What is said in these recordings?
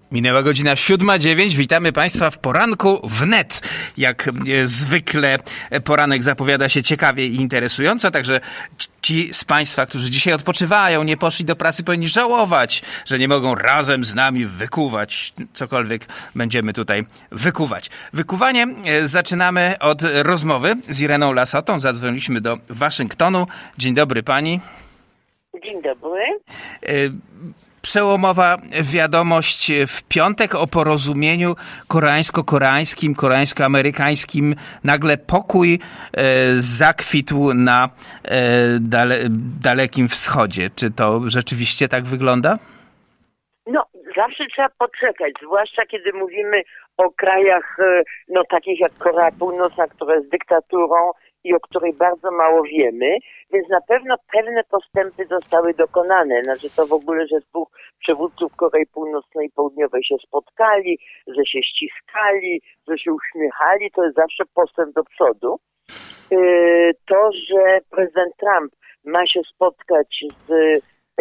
Minęła godzina 7:09. Witamy Państwa w poranku wnet. Jak zwykle poranek zapowiada się ciekawie i interesująco, także ci z Państwa, którzy dzisiaj odpoczywają, nie poszli do pracy, powinni żałować, że nie mogą razem z nami wykuwać. Cokolwiek będziemy tutaj wykuwać. Wykuwanie zaczynamy od rozmowy z Ireną Lasotą. Zadzwoniliśmy do Waszyngtonu. Dzień dobry Pani. Dzień dobry. Przełomowa wiadomość w piątek o porozumieniu koreańsko-koreańskim, koreańsko-amerykańskim. Nagle pokój zakwitł na Dalekim Wschodzie. Czy to rzeczywiście tak wygląda? No, zawsze trzeba poczekać, zwłaszcza kiedy mówimy o krajach takich jak Korea Północna, która jest dyktaturą i o której bardzo mało wiemy, więc na pewno pewne postępy zostały dokonane. Znaczy to w ogóle, że dwóch przywódców Korei Północnej i Południowej się spotkali, że się ściskali, że się uśmiechali, to jest zawsze postęp do przodu. To, że prezydent Trump ma się spotkać z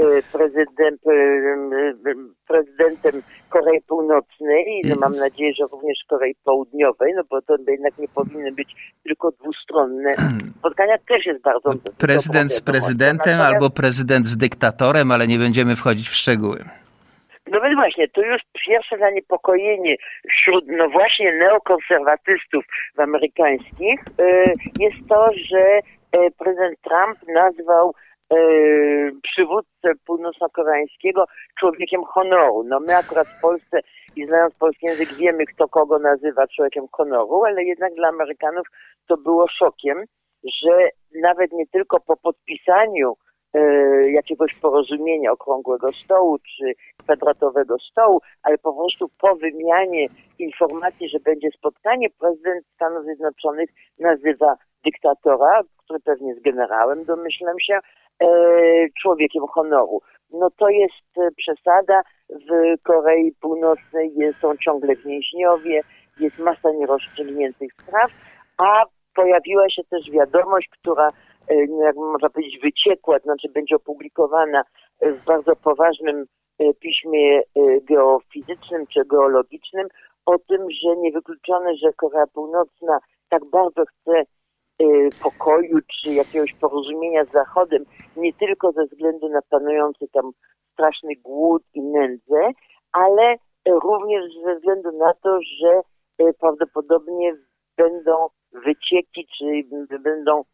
prezydentem Korei Północnej i mam nadzieję, że również Korei Południowej, no bo to jednak nie powinny być tylko dwustronne spotkania, też jest bardzo... Prezydent z prezydentem albo prezydent z dyktatorem, ale nie będziemy wchodzić w szczegóły. No więc właśnie, to już pierwsze zaniepokojenie wśród, no właśnie, neokonserwatystów amerykańskich jest to, że prezydent Trump nazwał przywódcę północno-koreańskiego człowiekiem honoru. No my akurat w Polsce i znając polski język wiemy, kto kogo nazywa człowiekiem honoru, ale jednak dla Amerykanów to było szokiem, że nawet nie tylko po podpisaniu jakiegoś porozumienia okrągłego stołu czy kwadratowego stołu, ale po prostu po wymianie informacji, że będzie spotkanie, prezydent Stanów Zjednoczonych nazywa dyktatora, który pewnie jest generałem, domyślam się, człowiekiem honoru. No to jest przesada. W Korei Północnej są ciągle więźniowie, jest masa nierozstrzygniętych spraw, a pojawiła się też wiadomość, która, jak można powiedzieć, wyciekła, to znaczy będzie opublikowana w bardzo poważnym piśmie geofizycznym czy geologicznym, o tym, że niewykluczone, że Korea Północna tak bardzo chce pokoju czy jakiegoś porozumienia z Zachodem, nie tylko ze względu na panujący tam straszny głód i nędzę, ale również ze względu na to, że prawdopodobnie będą wycieki, czy będą,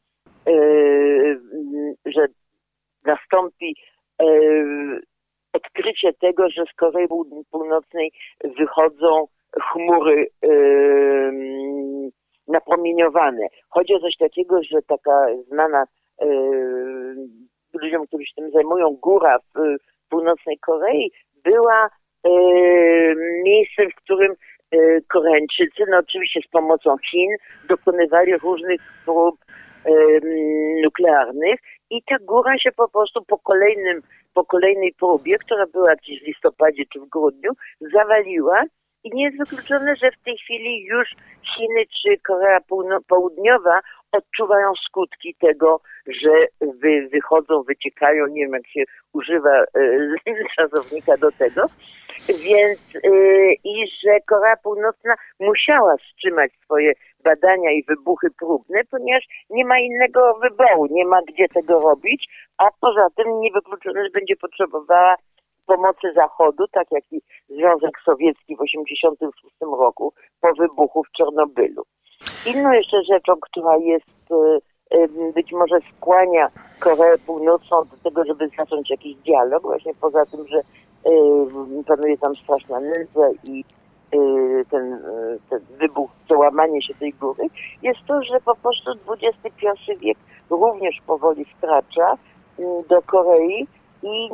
że nastąpi odkrycie tego, że z Korei Północnej wychodzą chmury napromieniowane. Chodzi o coś takiego, że taka znana ludziom, którzy się tym zajmują, góra w północnej Korei była miejscem, w którym Koreańczycy, no oczywiście z pomocą Chin, dokonywali różnych prób nuklearnych i ta góra się po prostu po kolejnej próbie, która była gdzieś w listopadzie czy w grudniu, zawaliła. I nie jest wykluczone, że w tej chwili już Chiny czy Korea Południowa odczuwają skutki tego, że wychodzą, wyciekają, nie wiem jak się używa czasownika do tego, więc i że Korea Północna musiała wstrzymać swoje badania i wybuchy próbne, ponieważ nie ma innego wyboru, nie ma gdzie tego robić, a poza tym niewykluczone, że będzie potrzebowała pomocy Zachodu, tak jak i Związek Sowiecki w 1986 roku po wybuchu w Czarnobylu. Inną jeszcze rzeczą, która jest być może skłania Koreę Północną do tego, żeby zacząć jakiś dialog, właśnie poza tym, że panuje tam straszna nędza i ten wybuch, załamanie się tej góry, jest to, że po prostu XXI wiek również powoli wkracza do Korei i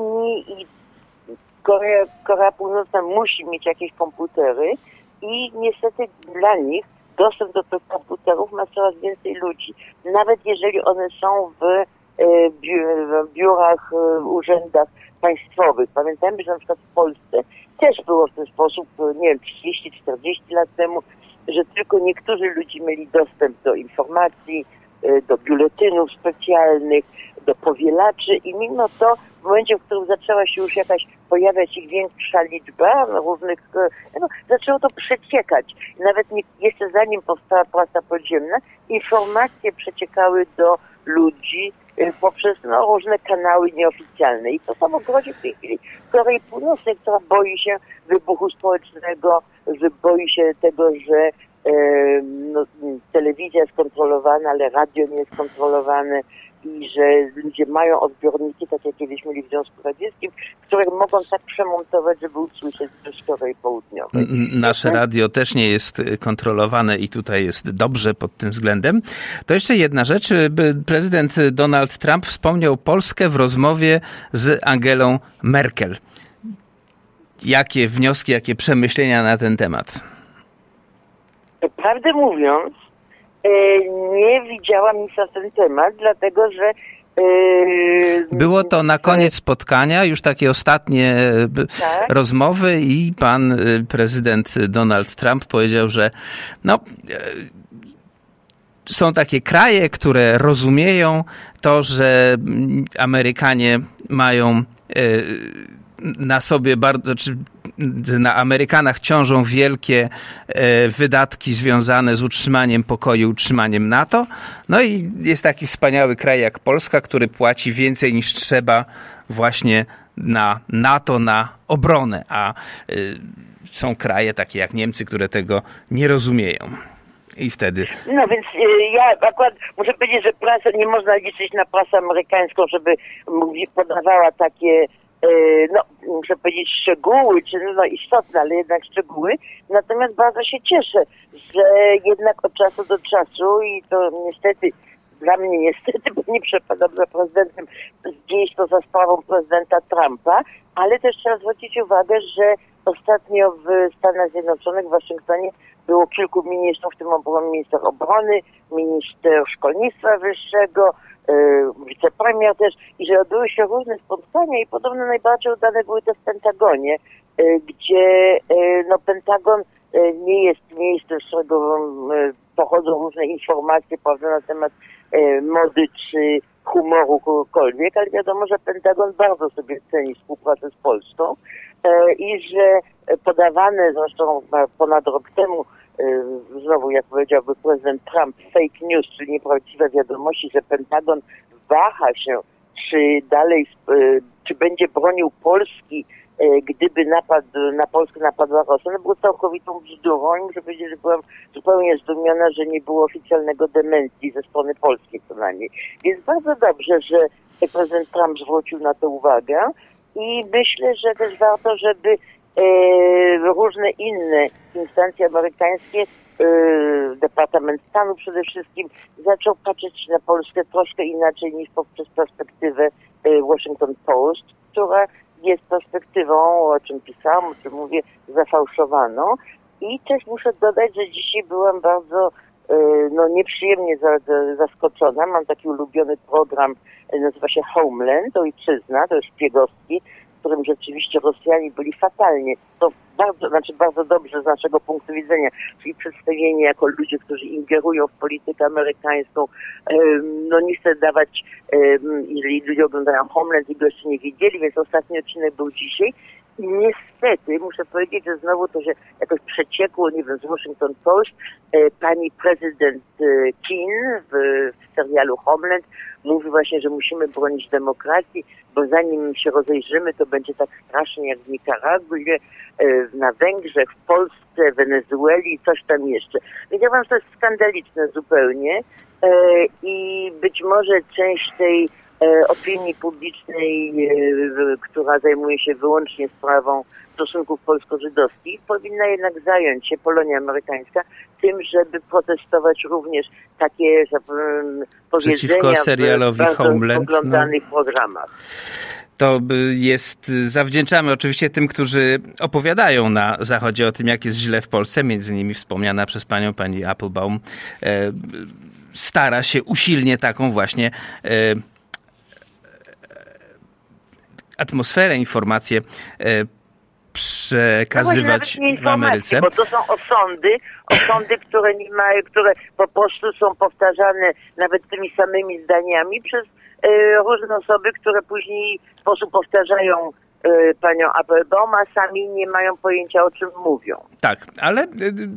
Korea Północna musi mieć jakieś komputery i niestety dla nich dostęp do tych komputerów ma coraz więcej ludzi. Nawet jeżeli one są w biurach, urzędach państwowych. Pamiętajmy, że na przykład w Polsce też było w ten sposób, nie wiem, 30-40 lat temu, że tylko niektórzy ludzie mieli dostęp do informacji, do biuletynów specjalnych, do powielaczy i mimo to w momencie, w którym zaczęła się już jakaś pojawia się większa liczba różnych, zaczęło to przeciekać. Nawet jeszcze zanim powstała prasa podziemna, informacje przeciekały do ludzi poprzez różne kanały nieoficjalne. I to samo grozi w tej chwili Korei Północnej, która boi się wybuchu społecznego, że boi się tego, że telewizja jest kontrolowana, ale radio nie jest kontrolowane i że ludzie mają odbiorniki, tak jak kiedyś mieli w Związku Radzieckim, które mogą tak przemontować, żeby usłyszeć z Korei Południowej. Nasze radio też nie jest kontrolowane i tutaj jest dobrze pod tym względem. To jeszcze jedna rzecz. Prezydent Donald Trump wspomniał Polskę w rozmowie z Angelą Merkel. Jakie wnioski, jakie przemyślenia na ten temat? Prawdę mówiąc, nie widziałam nic na ten temat, dlatego że było to na koniec spotkania, już takie ostatnie rozmowy i pan prezydent Donald Trump powiedział, że są takie kraje, które rozumieją to, że Amerykanie mają na sobie bardzo, czy na Amerykanach ciążą wielkie wydatki związane z utrzymaniem pokoju, utrzymaniem NATO. No i jest taki wspaniały kraj jak Polska, który płaci więcej niż trzeba właśnie na NATO, na obronę, a są kraje takie jak Niemcy, które tego nie rozumieją. I wtedy... No więc ja akurat muszę powiedzieć, że prasa, nie można liczyć na prasę amerykańską, żeby podawała takie muszę powiedzieć szczegóły, czy istotne, ale jednak szczegóły. Natomiast bardzo się cieszę, że jednak od czasu do czasu i to niestety, dla mnie niestety, bo nie przepadam za prezydentem, dzieje się to za sprawą prezydenta Trumpa, ale też trzeba zwrócić uwagę, że ostatnio w Stanach Zjednoczonych, w Waszyngtonie było kilku ministrów, w tym minister obrony, minister szkolnictwa wyższego, wicepremier też, i że odbyły się różne spotkania i podobno najbardziej udane były te w Pentagonie, gdzie Pentagon nie jest miejscem, z którego pochodzą różne informacje, prawda, na temat mody czy humoru kogokolwiek, ale wiadomo, że Pentagon bardzo sobie ceni współpracę z Polską i że podawane zresztą ponad rok temu znowu, jak powiedziałby prezydent Trump, fake news, czyli nieprawdziwe wiadomości, że Pentagon waha się, czy będzie bronił Polski, gdyby na Polskę napadła Rosja. No było całkowitą bzdurą i muszę powiedzieć, że byłam zupełnie zdumiona, że nie było oficjalnego dementi ze strony polskiej co najmniej. Więc bardzo dobrze, że prezydent Trump zwrócił na to uwagę i myślę, że też warto, żeby różne inne instancje amerykańskie, Departament Stanu przede wszystkim, zaczął patrzeć na Polskę troszkę inaczej niż poprzez perspektywę Washington Post, która jest perspektywą, o czym pisałam, o czym mówię, zafałszowaną. I też muszę dodać, że dzisiaj byłam bardzo nieprzyjemnie zaskoczona. Mam taki ulubiony program, nazywa się Homeland, Ojczyzna, to jest szpiegowski, w którym rzeczywiście Rosjanie byli fatalnie. To bardzo dobrze z naszego punktu widzenia, czyli przedstawienie jako ludzie, którzy ingerują w politykę amerykańską. Nie chcę dawać, jeżeli ludzie oglądają Homeland i go jeszcze nie widzieli, więc ostatni odcinek był dzisiaj. I niestety muszę powiedzieć, że znowu to się jakoś przeciekło, nie wiem, z Washington Post. Pani prezydent Keane w serialu Homeland mówi właśnie, że musimy bronić demokracji, bo zanim się rozejrzymy, to będzie tak strasznie jak w Nikaragwie, na Węgrzech, w Polsce, Wenezueli, coś tam jeszcze. Więc ja uważam, że to jest skandaliczne zupełnie i być może część tej opinii publicznej, która zajmuje się wyłącznie sprawą stosunków polsko-żydowskich, powinna jednak zająć się, Polonia amerykańska, tym, żeby protestować również takie przeciwko serialowi Homeland, w oglądanych programach. To zawdzięczamy oczywiście tym, którzy opowiadają na Zachodzie o tym, jak jest źle w Polsce, między innymi wspomniana przez panią pani Applebaum stara się usilnie taką właśnie atmosferę, informacje przekazywać w Ameryce. Bo to są osądy, które nie mają, które po prostu są powtarzane nawet tymi samymi zdaniami przez różne osoby, które później w sposób powtarzają panią Applebaum, a sami nie mają pojęcia, o czym mówią. Tak, ale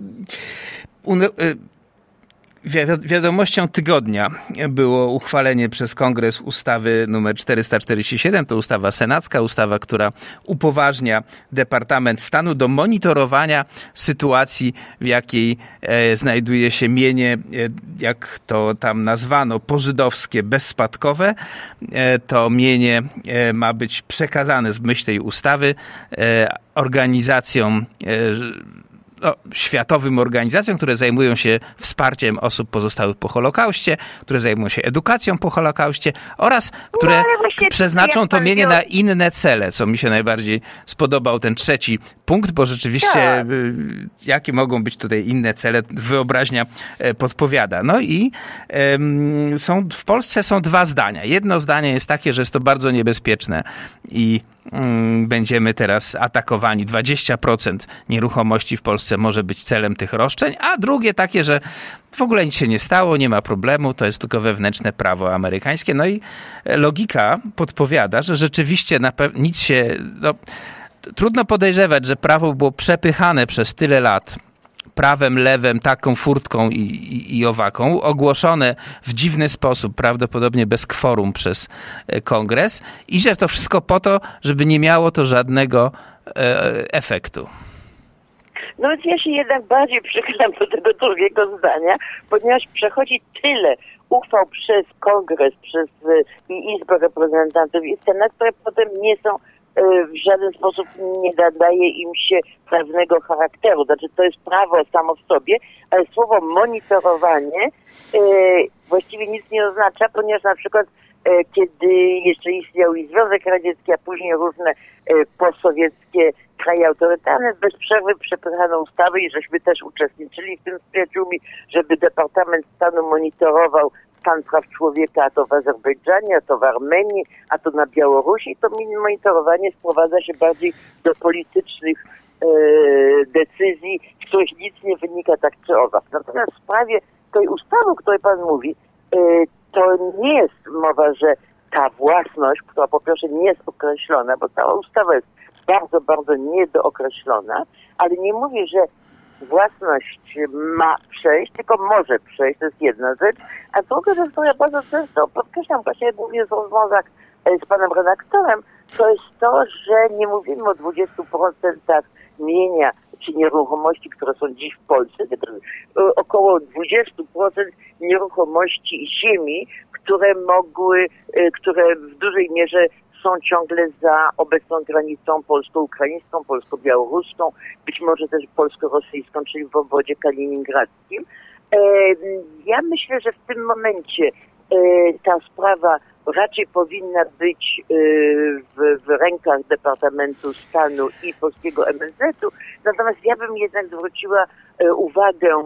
wiadomością tygodnia było uchwalenie przez Kongres ustawy nr 447, to ustawa senacka, ustawa, która upoważnia Departament Stanu do monitorowania sytuacji, w jakiej znajduje się mienie, jak to tam nazwano, pożydowskie, bezspadkowe. To mienie ma być przekazane w myśl tej ustawy organizacjom, światowym organizacjom, które zajmują się wsparciem osób pozostałych po Holokauście, które zajmują się edukacją po Holokauście oraz które przeznaczą to mienie na inne cele, co mi się najbardziej spodobał ten trzeci punkt, bo rzeczywiście jakie mogą być tutaj inne cele, wyobraźnia podpowiada. No i w Polsce są dwa zdania. Jedno zdanie jest takie, że jest to bardzo niebezpieczne i będziemy teraz atakowani. 20% nieruchomości w Polsce może być celem tych roszczeń, a drugie takie, że w ogóle nic się nie stało, nie ma problemu, to jest tylko wewnętrzne prawo amerykańskie. No i logika podpowiada, że rzeczywiście nic się... trudno podejrzewać, że prawo było przepychane przez tyle lat prawem, lewem, taką furtką i owaką, ogłoszone w dziwny sposób, prawdopodobnie bez kworum przez Kongres i że to wszystko po to, żeby nie miało to żadnego efektu. No więc ja się jednak bardziej przychylam do tego drugiego zdania, ponieważ przechodzi tyle uchwał przez Kongres, przez Izbę Reprezentantów i Senat, które potem nie są w żaden sposób nie nadaje im się prawnego charakteru. Znaczy to jest prawo samo w sobie, ale słowo monitorowanie właściwie nic nie oznacza, ponieważ na przykład kiedy jeszcze istniał i Związek Radziecki, a później różne postsowieckie kraje autorytarne, bez przerwy przepychano ustawy i żeśmy też uczestniczyli w tym z przyjaciółmi, żeby Departament Stanu monitorował stan praw człowieka, a to w Azerbejdżanie, a to w Armenii, a to na Białorusi. To monitorowanie sprowadza się bardziej do politycznych decyzji, z których nic nie wynika tak czy owak. Natomiast w sprawie tej ustawy, o której pan mówi, to nie jest mowa, że ta własność, która po pierwsze nie jest określona, bo cała ustawa jest bardzo, bardzo niedookreślona, ale nie mówi, że własność ma przejść, tylko może przejść, to jest jedna rzecz. A druga rzecz, którą ja bardzo często podkreślam, właśnie mówię w rozmowach z panem redaktorem, to jest to, że nie mówimy o 20% mienia czy nieruchomości, które są dziś w Polsce, tylko około 20% nieruchomości ziemi, które w dużej mierze są ciągle za obecną granicą polsko-ukraińską, polsko-białoruską, być może też polsko-rosyjską, czyli w obwodzie kaliningradzkim. Ja myślę, że w tym momencie ta sprawa raczej powinna być w rękach Departamentu Stanu i polskiego MSZ-u, natomiast ja bym jednak zwróciła uwagę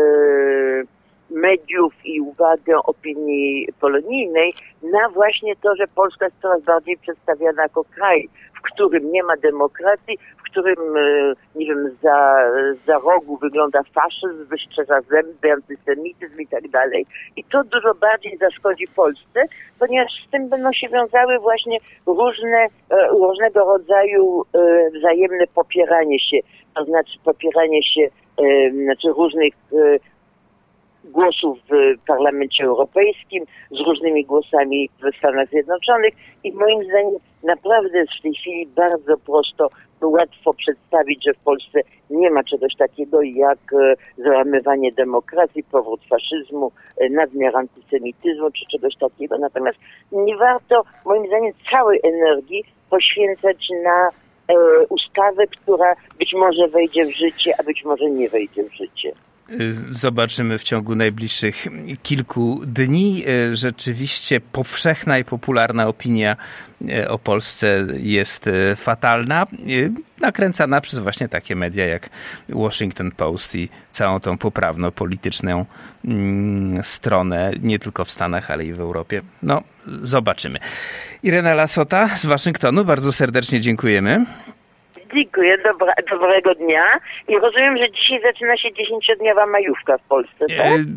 mediów i uwagę opinii polonijnej na właśnie to, że Polska jest coraz bardziej przedstawiana jako kraj, w którym nie ma demokracji, w którym, nie wiem, za rogu wygląda faszyzm, wyszczerza zęby, antysemityzm i tak dalej. I to dużo bardziej zaszkodzi Polsce, ponieważ z tym będą się wiązały właśnie różnego rodzaju wzajemne popieranie się, to znaczy popieranie się różnych głosów w Parlamencie Europejskim, z różnymi głosami w Stanach Zjednoczonych i moim zdaniem naprawdę jest w tej chwili bardzo prosto, łatwo przedstawić, że w Polsce nie ma czegoś takiego jak załamywanie demokracji, powrót faszyzmu, nadmiar antysemityzmu czy czegoś takiego. Natomiast nie warto moim zdaniem całej energii poświęcać na ustawę, która być może wejdzie w życie, a być może nie wejdzie w życie. Zobaczymy w ciągu najbliższych kilku dni. Rzeczywiście powszechna i popularna opinia o Polsce jest fatalna, nakręcana przez właśnie takie media jak Washington Post i całą tą poprawno-polityczną stronę, nie tylko w Stanach, ale i w Europie. No, zobaczymy. Irena Lassota z Waszyngtonu, bardzo serdecznie dziękujemy. Dziękuję, dobrego dnia i rozumiem, że dzisiaj zaczyna się 10-dniowa majówka w Polsce, tak?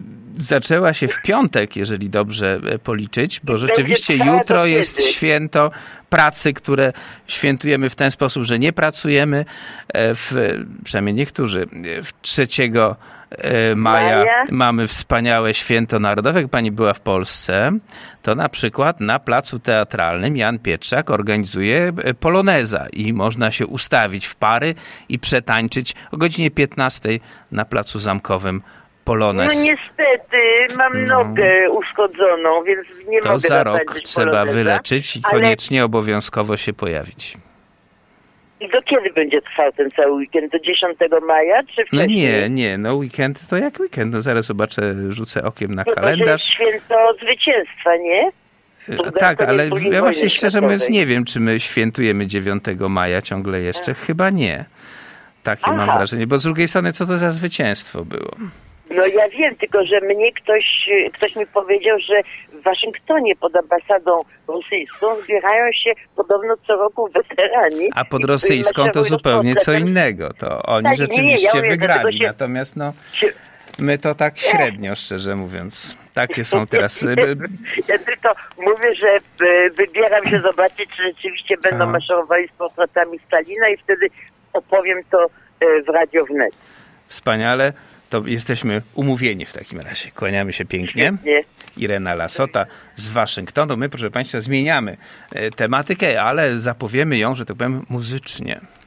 zaczęła się w piątek, jeżeli dobrze policzyć, bo rzeczywiście trwała jutro do jest kiedy? święto pracy, które świętujemy w ten sposób, że nie pracujemy, przynajmniej niektórzy, 3 maja mamy wspaniałe święto narodowe. Jak pani była w Polsce, to na przykład na Placu Teatralnym Jan Pietrzak organizuje poloneza i można się ustawić w pary i przetańczyć o godzinie 15 na Placu Zamkowym polonez. No niestety, mam nogę uszkodzoną, więc nie To mogę za rok zatańczyć trzeba poloneza, wyleczyć i ale koniecznie obowiązkowo się pojawić. I do kiedy będzie trwał ten cały weekend? Do 10 maja, czy No wcześniej? nie, no weekend to jak weekend. No zaraz zobaczę, rzucę okiem na To jest kalendarz. święto zwycięstwa, nie? Tak, ale ja właśnie szczerze mówiąc światowej. nie wiem, czy my świętujemy 9 maja ciągle jeszcze. Chyba nie. Takie mam wrażenie. Bo z drugiej strony, co to za zwycięstwo było? No ja wiem, tylko że mnie ktoś mi powiedział, że w Waszyngtonie pod ambasadą rosyjską zbierają się podobno co roku weterani. A pod i rosyjską to maszerują zupełnie co portretem. innego. To oni Tak, rzeczywiście ja mówię, wygrali. dlatego się- Natomiast no, się- my to tak średnio, szczerze mówiąc. Takie są teraz... Ja tylko mówię, że wybieram się zobaczyć, czy rzeczywiście będą maszerowali z portretami Stalina i wtedy opowiem to w Radio Wnet. Wspaniale. To jesteśmy umówieni w takim razie. Kłaniamy się pięknie. Nie? Irena Lasota z Waszyngtonu. My, proszę Państwa, zmieniamy tematykę, ale zapowiemy ją, że tak powiem, muzycznie.